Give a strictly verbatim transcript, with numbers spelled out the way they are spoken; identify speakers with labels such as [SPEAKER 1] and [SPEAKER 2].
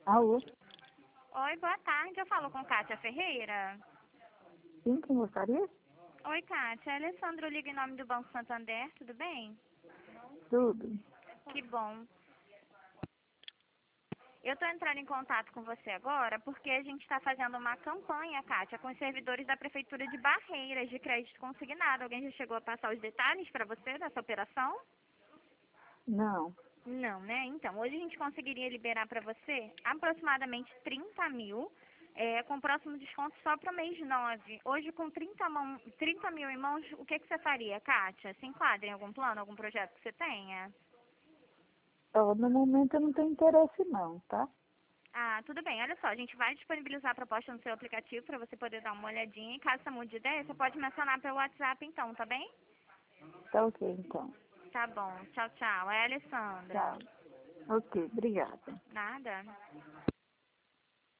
[SPEAKER 1] Alô?
[SPEAKER 2] Oi, boa tarde. Eu falo com Kátia Ferreira.
[SPEAKER 1] Sim, quem gostaria?
[SPEAKER 2] Oi, Kátia. Alessandro liga em nome do Banco Santander, tudo bem?
[SPEAKER 1] Tudo.
[SPEAKER 2] Que bom. Eu estou entrando em contato com você agora porque a gente está fazendo uma campanha, Kátia, com os servidores da Prefeitura de Barreiras de crédito consignado. Alguém já chegou a passar os detalhes para você dessa operação?
[SPEAKER 1] Não.
[SPEAKER 2] Não, né? Então, hoje a gente conseguiria liberar para você aproximadamente trinta mil, é, com próximo desconto só para o mês nove. Hoje, com trinta, mão, trinta mil em mãos, o que, que você faria, Kátia? Se enquadra em algum plano, algum projeto que você tenha?
[SPEAKER 1] Ó, no momento eu não tenho interesse não, tá?
[SPEAKER 2] Ah, tudo bem. Olha só, a gente vai disponibilizar a proposta no seu aplicativo para você poder dar uma olhadinha. E caso você mude de ideia, você pode mencionar pelo WhatsApp então, tá bem?
[SPEAKER 1] Tá ok, então.
[SPEAKER 2] Tá bom. Tchau, tchau. É a Alessandra.
[SPEAKER 1] Tchau. Ok, obrigada.
[SPEAKER 2] Nada.